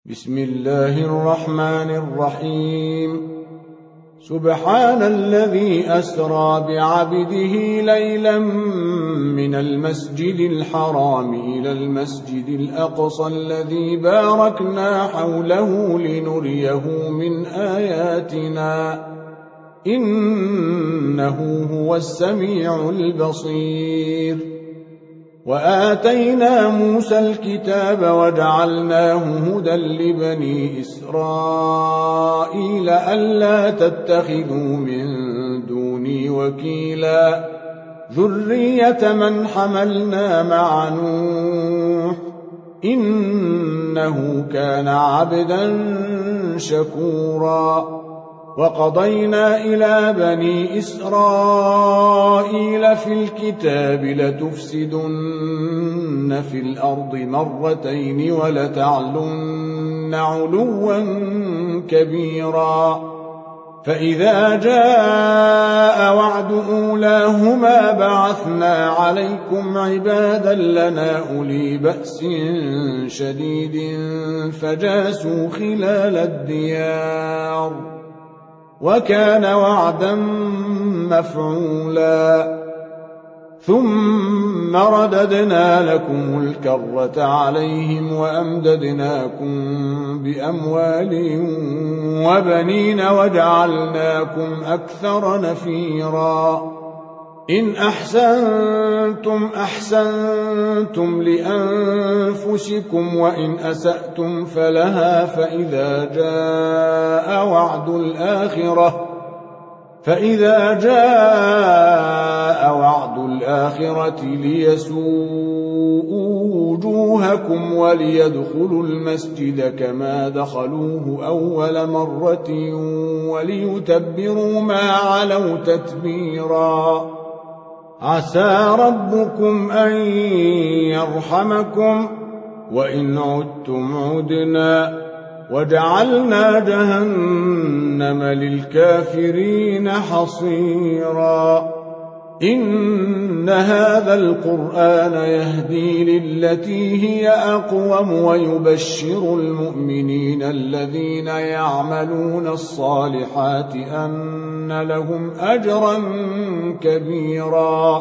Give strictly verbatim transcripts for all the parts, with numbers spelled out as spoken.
بسم الله الرحمن الرحيم. سبحان الذي أسرى بعبده ليلا من المسجد الحرام إلى المسجد الأقصى الذي باركنا حوله لنريه من آياتنا إنه هو السميع البصير. وآتينا موسى الكتاب وجعلناه هدى لبني إسرائيل ألا تتخذوا من دوني وكيلا ذرية من حملنا مع نوح إنه كان عبدا شكورا. وقضينا إلى بني إسرائيل في الكتاب لتفسدن في الأرض مرتين ولتعلن علوا كبيرا. فإذا جاء وعد أولاهما بعثنا عليكم عبادا لنا أولي بأس شديد فجاسوا خلال الديار وكان وعدا مفعولا. ثم رددنا لكم الكرة عليهم وأمددناكم بأموال وبنين وجعلناكم أكثر نفيرا. إن أحسنتم أحسنتم لأنفسكم وإن أسأتم فلها. فإذا جاء وعد الآخرة فإذا جاء وعد الآخرة ليسوءوا وجوهكم وليدخلوا المسجد كما دخلوه أول مرة وليتبروا ما علوا تتبيرا. عسى ربكم أن يرحمكم وإن عدتم عدنا وجعلنا جهنم للكافرين حصيرا. إن هذا القرآن يهدي للتي هي أقوم ويبشر المؤمنين الذين يعملون الصالحات أن لهم أجرا كبيرا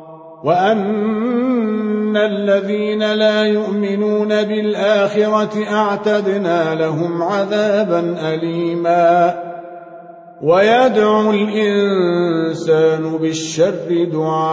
وأن الذين لا يؤمنون بالآخرة أعتدنا لهم عذابا أليما. ويدعو الإنسان بالشر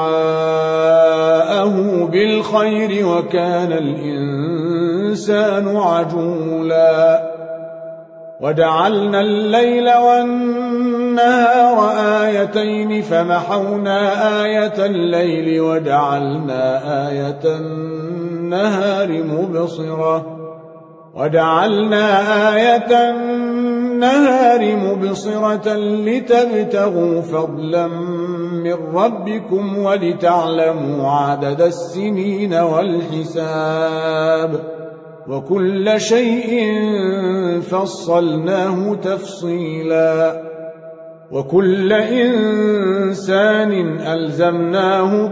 دعاءه بالخير وكان الإنسان عجولا. وجعلنا الليل والنهار آيتين فمحونا آية الليل وجعلنا آية النهار مبصرة وجعلنا آية النهار مبصرة لتبتغوا فضلا من ربكم ولتعلموا عدد السنين والحساب وكل شيء فصلناه تفصيلا. وكل إنسان ألزمناه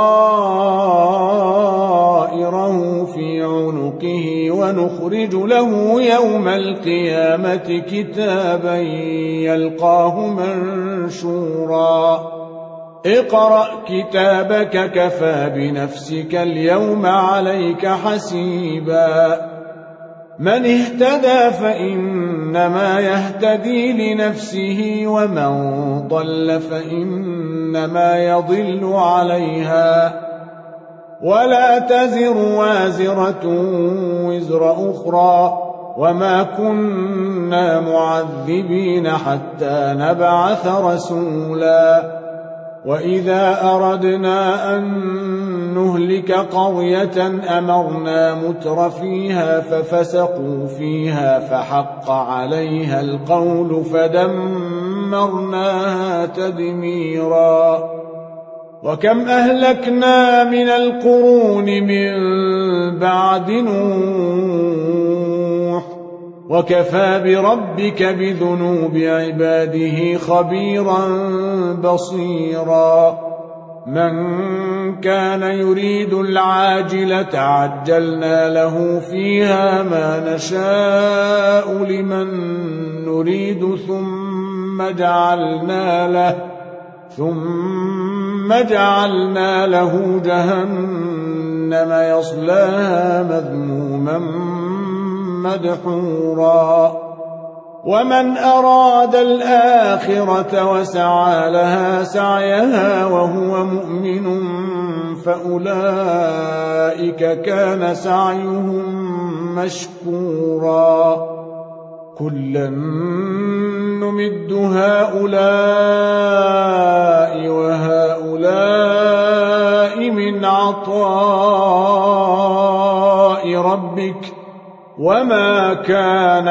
طائره في عنقه ونخرج له يوم القيامة كتابا يلقاه منشورا. اقرأ كتابك كفى بنفسك اليوم عليك حسيبا. من اهتدى فإنما يهتدي لنفسه ومن ضل فإنما يضل عليها ولا تزر وازرة وزر أخرى وما كنا معذبين حتى نبعث رسولا. وإذا أردنا أن نهلك قرية أمرنا متر فيها ففسقوا فيها فحق عليها القول فدمرناها تدميرا. وكم أهلكنا من القرون من بعد نوح وكفى بربك بذنوب عباده خبيرا بصيرا. من كان يريد العاجلة عجلنا له فيها ما نشاء لمن نريد ثم جعلنا له ثم جعلنا له جهنم يصلاها مذموما مدحورا ومن أراد الآخرة وسعى لها سعيها وهو مؤمن فأولئك كان سعيهم مشكورا كلا نمد هؤلاء وهؤلاء من عطاء ربك وما كان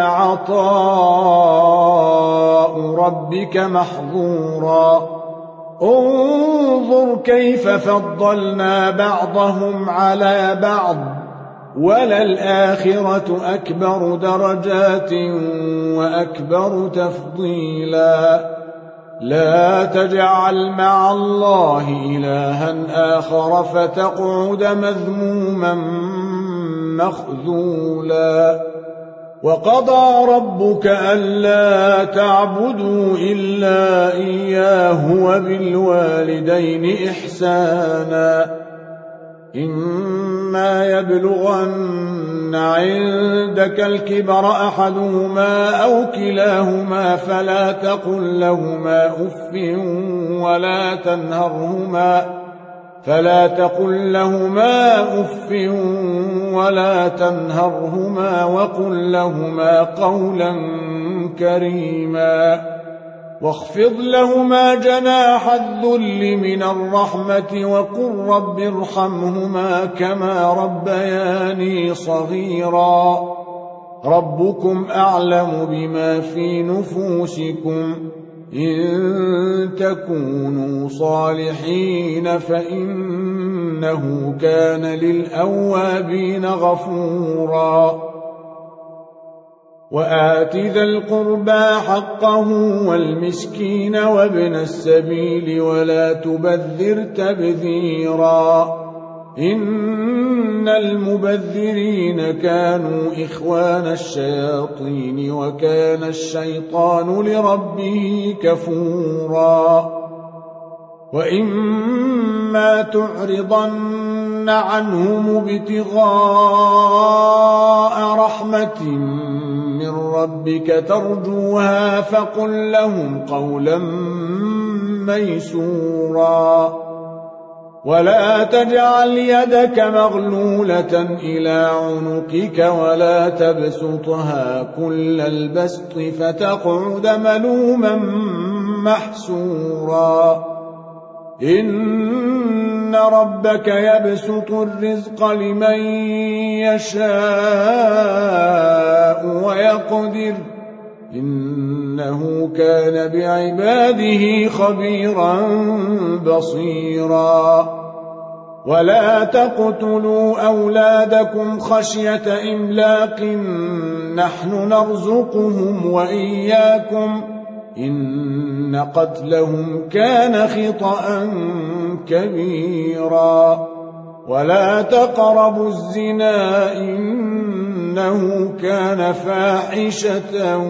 عطاء ربك محظورا انظر كيف فضلنا بعضهم على بعض وللآخرة أكبر درجات وأكبر تفضيلا لا تجعل مع الله إلها آخر فتقعد مذموما مخذولا وقضى ربك ألا تعبدوا إلا إياه وبالوالدين إحسانا إما يبلغن عندك الكبر أحدهما أو كلاهما فلا تقل لهما أف ولا تنهرهما فلا تقل لهما أف ولا تنهرهما وقل لهما قولا كريما واخفض لهما جناح الذل من الرحمة وقل رب ارحمهما كما ربياني صغيرا ربكم أعلم بما في نفوسكم إن تكونوا صالحين فإنه كان للأوابين غفورا وآت ذا القربى حقه والمسكين وابن السبيل ولا تبذر تبذيرا إن المبذرين كانوا إخوان الشياطين وكان الشيطان لربه كفورا وإما تعرضن عنهم ابتغاء رحمة من ربك ترجوها فقل لهم قولا ميسورا ولا تجعل يدك مغلولة إلى عنقك ولا تبسطها كل البسط فتقعد ملوما محسورا إن ربك يبسط الرزق لمن يشاء ويقدر إنه كان بعباده خبيرا بصيرا ولا تقتلوا أولادكم خشية إملاق نحن نرزقهم وإياكم إن قتلهم كان خطأ كبيرا ولا تقربوا الزنا إنه كان فاحشة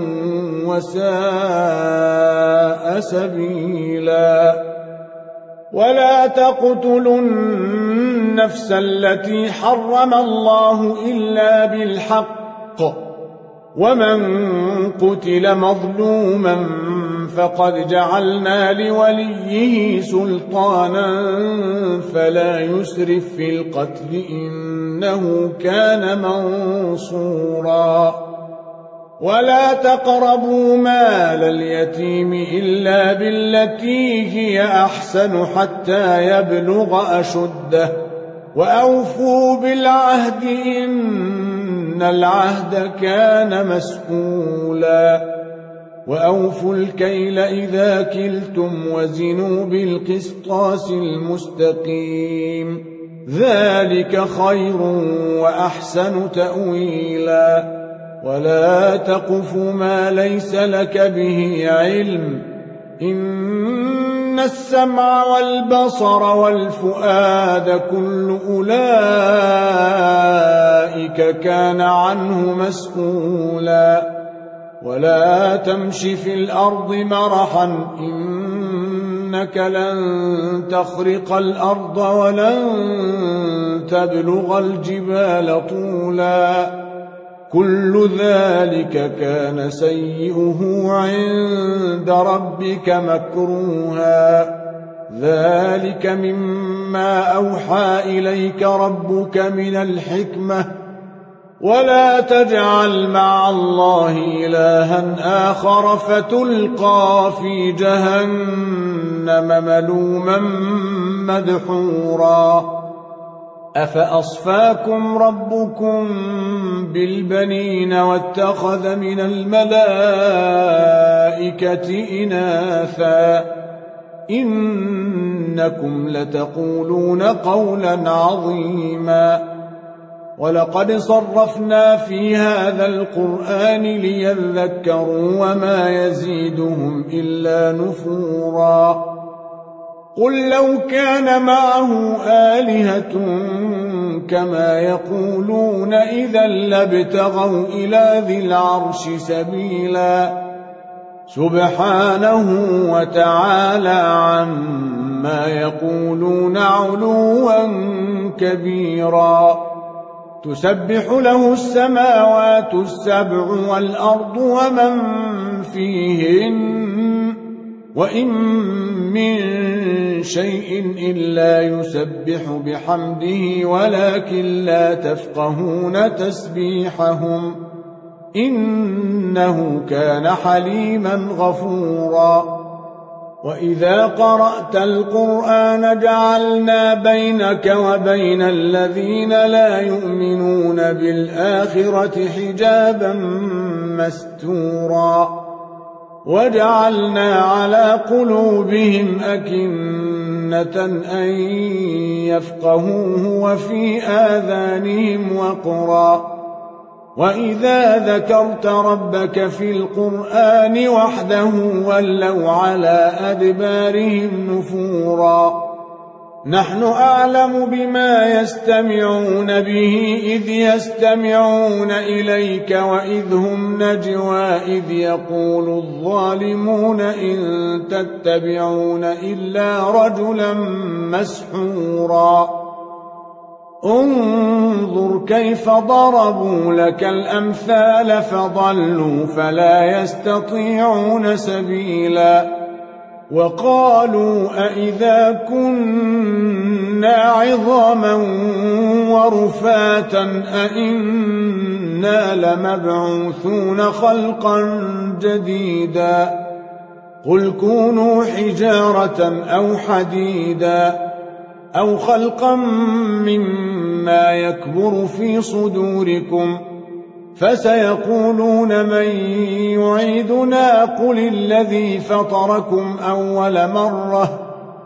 وساء سبيلا ولا تقتلوا النفس التي حرم الله إلا بالحق ومن قتل مظلوما فقد جعلنا لوليه سلطانا فلا يسرف في القتل إنه كان منصورا ولا تقربوا مال اليتيم إلا بالتي هي أحسن حتى يبلغ أشده وأوفوا بالعهد إن العهد كان مسؤولا وأوفوا الكيل إذا كلتم وزنوا بالقسطاس المستقيم ذلك خير وأحسن تأويلا ولا تقف ما ليس لك به علم إن السمع والبصر والفؤاد كل أولئك كان عنه مسؤولا ولا تمش في الأرض مرحا إنك لن تخرق الأرض ولن تبلغ الجبال طولا كل ذلك كان سيئه عند ربك مكروها ذلك مما أوحى إليك ربك من الحكمة ولا تجعل مع الله إلها آخر فتلقى في جهنم ملوما مدحورا أفأصفاكم ربكم بالبنين واتخذ من الملائكة إناثا إنكم لتقولون قولا عظيما ولقد صرفنا في هذا القرآن ليذكروا وما يزيدهم إلا نفورا قل لو كان معه آلهة كما يقولون إذا لابتغوا إلى ذي العرش سبيلا سبحانه وتعالى عما يقولون علوا كبيرا تسبح له السماوات السبع والأرض ومن فيهن وإن من شيء إلا يسبح بحمده ولكن لا تفقهون تسبيحهم إنه كان حليما غفورا وإذا قرأت القرآن جعلنا بينك وبين الذين لا يؤمنون بالآخرة حجابا مستورا وجعلنا على قلوبهم أكنة أن يفقهوه وفي آذانهم وقرا وإذا ذكرت ربك في القرآن وحده ولوا على أدبارهم نفورا نحن أعلم بما يستمعون به إذ يستمعون إليك وإذ هم نجوى إذ يقول الظالمون إن تتبعون إلا رجلا مسحورا انظر كيف ضربوا لك الأمثال فضلوا فلا يستطيعون سبيلا وقالوا أئذا كنا عظاما ورفاتا أئنا لمبعوثون خلقا جديدا قل كونوا حجارة أو حديدا أو خلقا مما يكبر في صدوركم فسيقولون من يعيدنا قل الذي فطركم أول مرة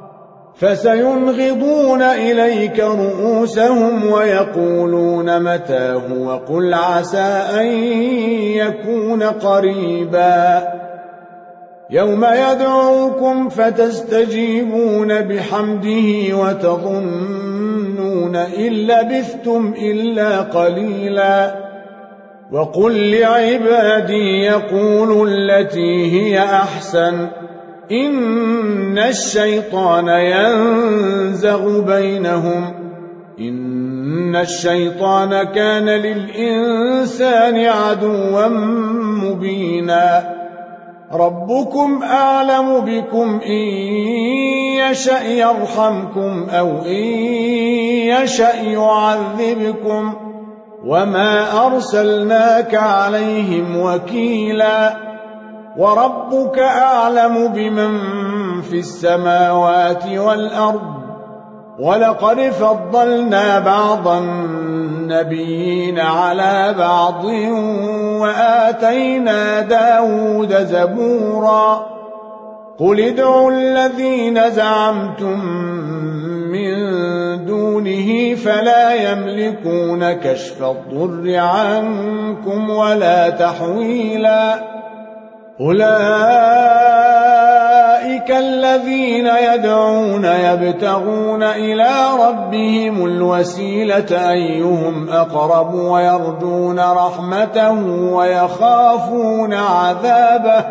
فسينغضون إليك رؤوسهم ويقولون متاه وقل عسى أن يكون قريبا يوم يدعوكم فتستجيبون بحمده وتظنون إن لبثتم إلا قليلا وقل لعبادي يقولوا التي هي أحسن إن الشيطان ينزغ بينهم إن الشيطان كان للإنسان عدوا مبينا ربكم أعلم بكم إن يشأ يرحمكم أو إن يشأ يعذبكم وما أرسلناك عليهم وكيلا وربك أعلم بمن في السماوات والأرض ولقد فضلنا بعض النبيين على بعض وآتينا داود زبورا قل ادعوا الذين زعمتم من دونه فلا يملكون كشف الضر عنكم ولا تحويلا أولئك أولئك الذين يدعون يبتغون إلى ربهم الوسيلة أيهم أقرب ويرجون رحمته ويخافون عذابه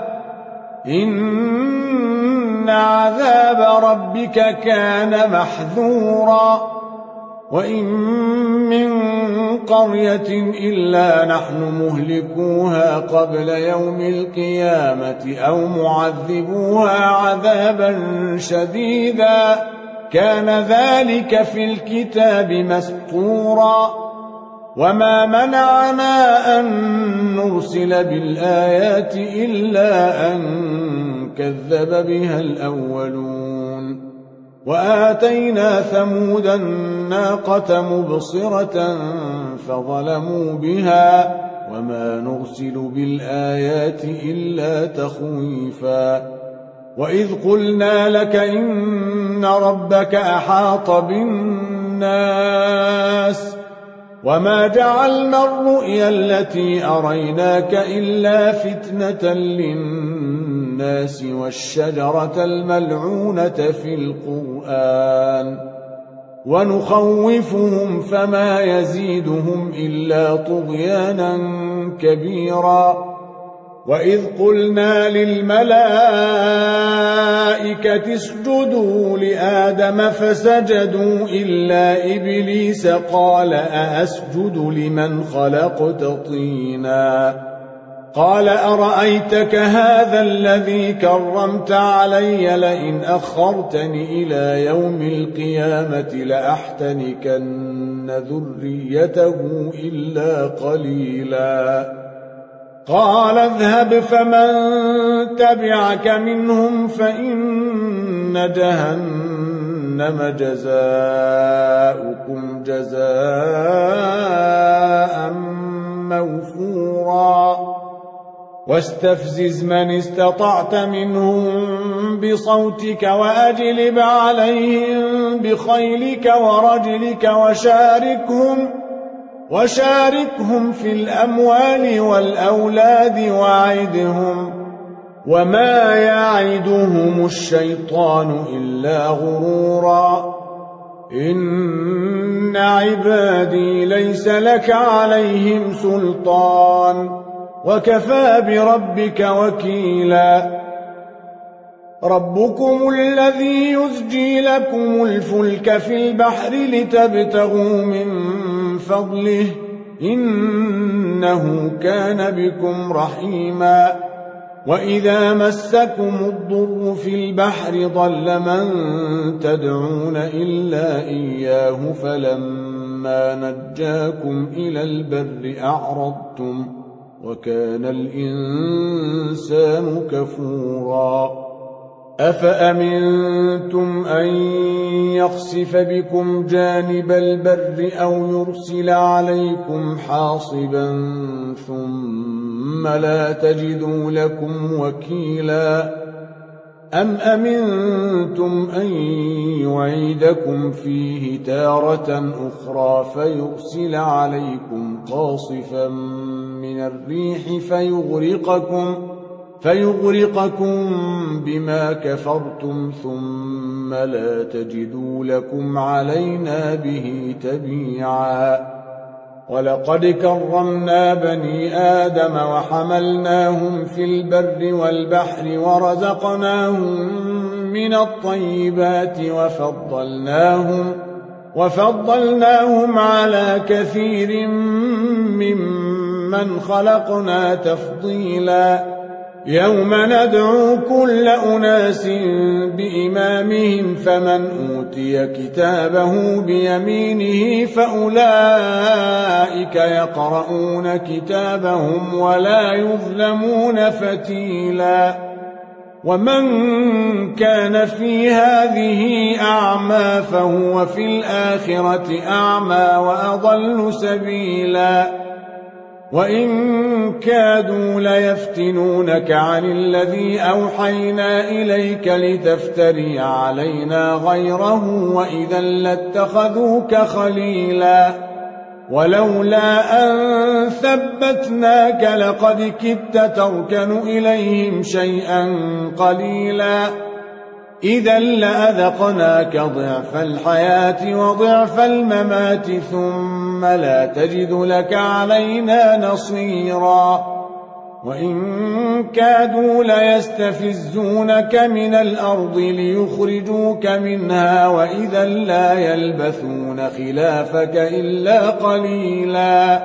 إن عذاب ربك كان محذورا وإن من قرية إلا نحن مهلكوها قبل يوم القيامة أو معذبوها عذابا شديدا كان ذلك في الكتاب مسطورا وما منعنا أن نرسل بالآيات إلا أن كذب بها الأولون وآتينا ثمود الناقة مبصرة فظلموا بها وما نرسل بالآيات إلا تخويفا وإذ قلنا لك إن ربك أحاط بالناس وما جعلنا الرؤيا التي أريناك إلا فتنة للناس والشجرة الملعونة في القرآن ونخوفهم فما يزيدهم إلا طغيانا كبيرا وإذ قلنا للملائكة اسجدوا لآدم فسجدوا إلا إبليس قال أأسجد لمن خلقت طينا قال أرأيتك هذا الذي كرمت علي لئن أخرتني إلى يوم القيامة لأحتنكن ذريته إلا قليلا قال اذهب فمن تبعك منهم فإن جهنم جزاؤكم جزاء موفورا واستفزز من استطعت منهم بصوتك وأجلب عليهم بخيلك ورجلك وشاركهم وشاركهم في الأموال والأولاد وعدهم وما يعدهم الشيطان إلا غرورا إن عبادي ليس لك عليهم سلطان وكفى بربك وكيلا ربكم الذي يزجي لكم الفلك في البحر لتبتغوا من فضله إنه كان بكم رحيما وإذا مسكم الضر في البحر ضل من تدعون إلا إياه فلما نجاكم إلى البر أعرضتم وكان الإنسان كفورا أفأمنتم أن يخسف بكم جانب البر أو يرسل عليكم حاصبا ثم لا تجدوا لكم وكيلا أم أمنتم أن يعيدكم فيه تارة أخرى فيرسل عليكم قاصفا من الريح فيغرقكم فيغرقكم بما كفرتم ثم لا تجدوا لكم علينا به تبيعا ولقد كرمنا بني آدم وحملناهم في البر والبحر ورزقناهم من الطيبات وفضلناهم وفضلناهم على كثير ممن خلقنا تفضيلا يوم ندعو كل أناس بإمامهم فمن أوتي كتابه بيمينه فأولئك يقرؤون كتابهم ولا يظلمون فتيلا ومن كان في هذه أعمى فهو في الآخرة أعمى وأضل سبيلا وإن كادوا ليفتنونك عن الذي أوحينا إليك لتفتري علينا غيره وإذا لاتخذوك خليلا ولولا أن ثبتناك لقد كدت تركن إليهم شيئا قليلا إذا لأذقناك ضعف الحياة وضعف الممات ثم لا تجد لك علينا نصيرا وإن كادوا ليستفزونك من الأرض ليخرجوك منها وإذا لا يلبثون خلافك إلا قليلا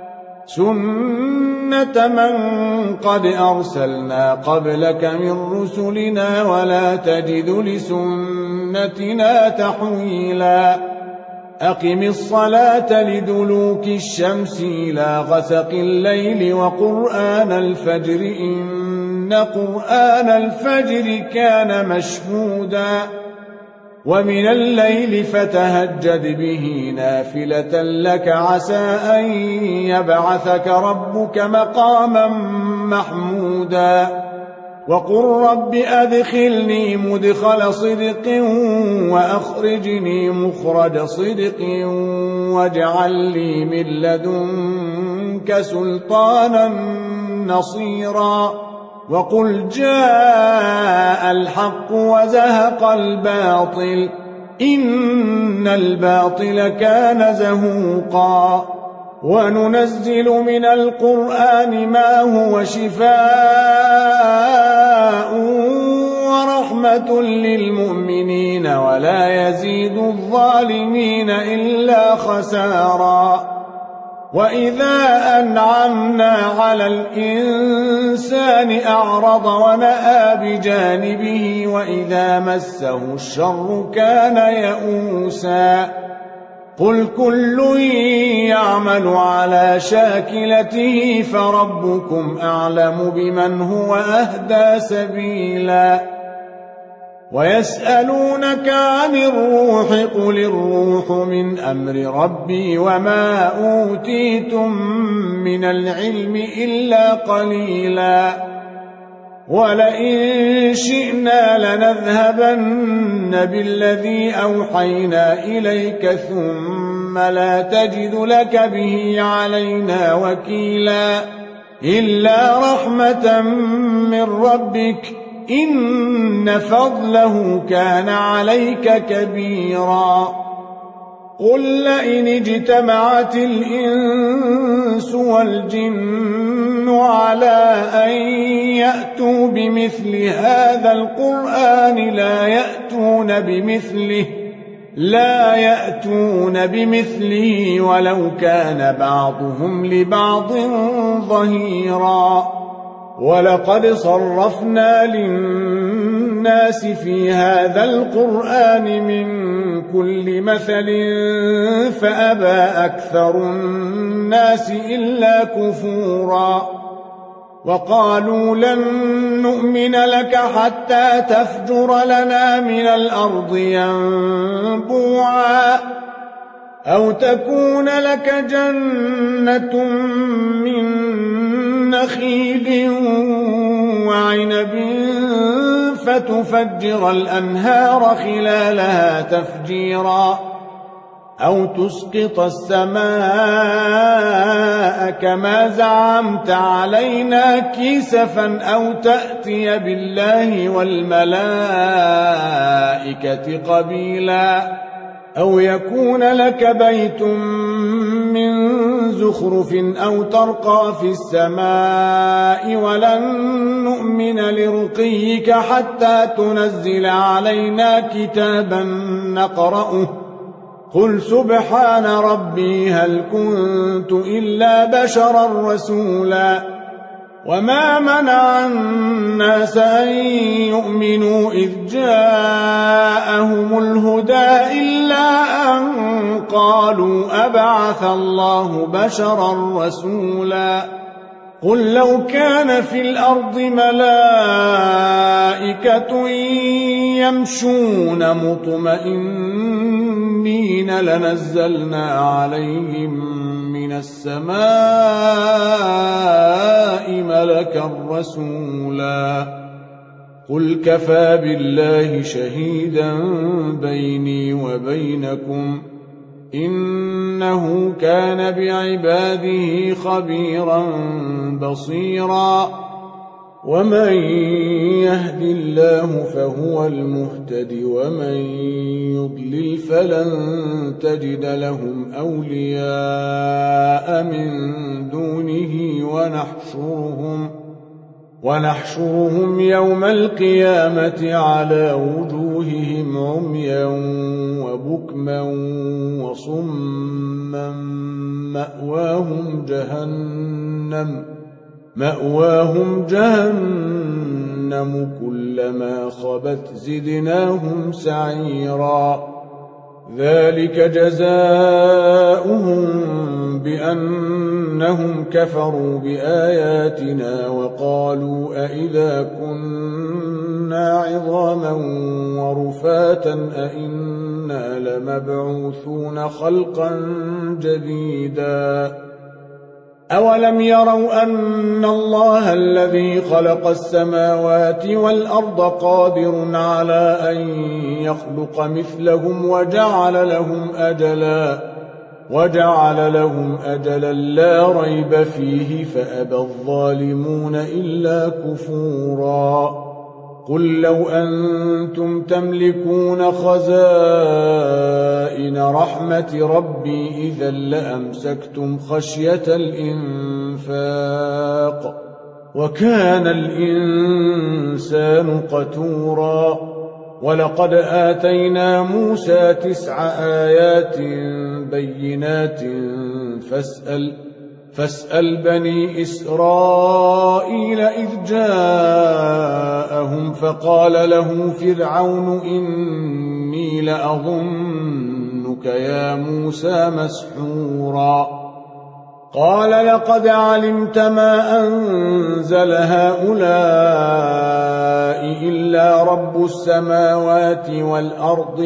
سنة من قد أرسلنا قبلك من رسلنا ولا تجد لسنتنا تحويلا أقم الصلاة لدلوك الشمس إلى غسق الليل وقرآن الفجر إن قرآن الفجر كان مشهودا ومن الليل فتهجد به نافلة لك عسى أن يبعثك ربك مقاما محمودا وقل رب أدخلني مدخل صدق وأخرجني مخرج صدق واجعل لي من لدنك سلطانا نصيرا وقل جاء الحق وزهق الباطل إن الباطل كان زهوقا وننزل من القرآن ما هو شفاء ورحمة للمؤمنين ولا يزيد الظالمين إلا خسارا وإذا أنعمنا على الإنسان أعرض ونأى بجانبه وإذا مسه الشر كان يئوسا قل كل يعمل على شاكلته فربكم أعلم بمن هو أهدى سبيلا ويسألونك عن الروح قل الروح من أمر ربي وما أوتيتم من العلم إلا قليلا ولئن شئنا لنذهبن بالذي أوحينا إليك ثم لا تجد لك به علينا وكيلا إلا رحمة من ربك إن فضله كان عليك كبيرا قل لئن اجتمعت الإنس والجن على أن يأتوا بمثل هذا القرآن لا يأتون بمثله لا يأتون بمثله ولو كان بعضهم لبعض ظهيرا ولقد صرفنا للناس في هذا القرآن من كل مثل فأبى أكثر الناس إلا كفورا وقالوا لن نؤمن لك حتى تفجر لنا من الأرض ينبوعا أو تكون لك جنة من نخيل وعنب فتفجر الأنهار خلالها تفجيرا أو تسقط السماء كما زعمت علينا كسفا أو تأتي بالله والملائكة قبيلا أو يكون لك بيت من زخرف أو ترقى في السماء ولن نؤمن لرقيك حتى تنزل علينا كتابا نقرأه قل سبحان ربي هل كنت إلا بشرا رسولا وما منع الناس أن يؤمنوا إذ جاءهم الهدى إلا أن قالوا أبعث الله بشرا رسولا قل لو كان في الأرض ملائكة يمشون مطمئنين لنزلنا عليهم من السماء ملكا رسولا قل كفى بالله شهيدا بيني وبينكم إنه كان بعباده خبيرا بصيرا ومن يهد الله فهو المهتد ومن يضلل فلن تجد لهم أولياء من دونه ونحشرهم ونحشرهم يوم القيامة على وجوههم عميا وبكما وصما مأواهم جهنم مأواهم جهنم كلما خبت زدناهم سعيرا ذلك جزاؤهم بأنهم كفروا بآياتنا وقالوا أئذا كنا عظاما ورفاتا أئنا لمبعوثون خلقا جديدا أولم يروا أن الله الذي خلق السماوات والأرض قادر على أن يخلق مثلهم وجعل لهم أجلا وجعل لهم أجلا لا ريب فيه فأبى الظالمون إلا كفورا قل لو أنتم تملكون خزائن رحمة ربي إذا لأمسكتم خشية الإنفاق وكان الإنسان قتورا ولقد آتينا موسى تسع آيات بينات فاسأل فاسأل بني إسرائيل إذ جاءهم فقال له فرعون إني لأظنك يا موسى مسحورا قال لقد علمت ما أنزل هؤلاء إلا رب السماوات والأرض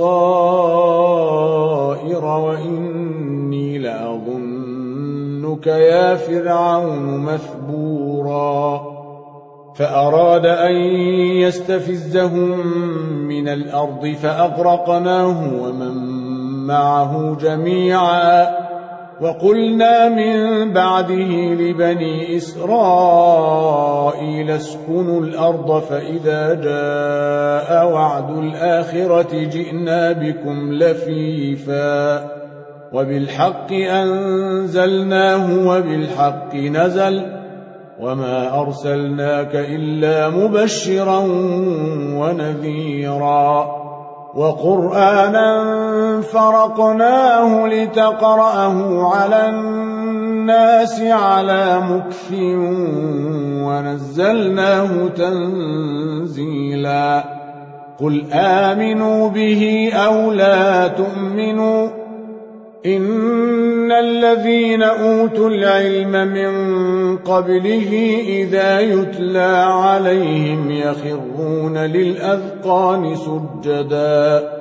بصائر وإني لأظنك يا فرعون مثبورا فأراد أن يستفزهم من الأرض فأغرقناه ومن معه جميعا وقلنا من بعده لبني إسرائيل اسكنوا الأرض فإذا جاء وعد الآخرة جئنا بكم لفيفا وبالحق أنزلناه وبالحق نزل وما أرسلناك إلا مبشرا ونذيرا وقرآنا فرقناه لتقرأه على الناس على مكث ونزلناه تنزيلا قل آمنوا به أو لا تؤمنوا إن الذين أوتوا العلم من قبله إذا يتلى عليهم يخرون للأذقان سجدا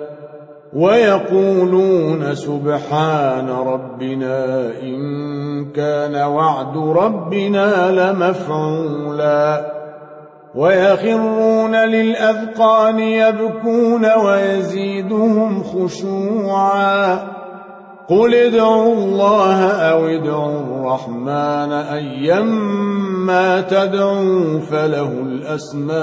ويقولون سبحان ربنا إن كان وعد ربنا لمفعولا ويخرون للأذقان يبكون ويزيدهم خشوعا قل ادعوا الله أو ادعوا الرحمن أيما تدعوا فله الأسماء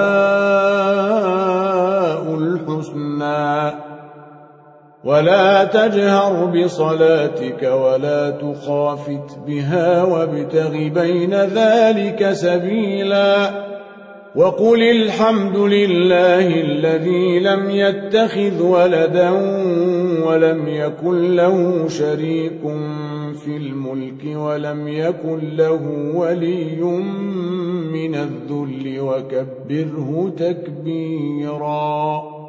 الحسنى ولا تجهر بصلاتك ولا تخافت بها وابتغ بين ذلك سبيلا وقل الحمد لله الذي لم يتخذ ولدا ولم يكن له شريك في الملك ولم يكن له ولي من الذل وكبره تكبيرا.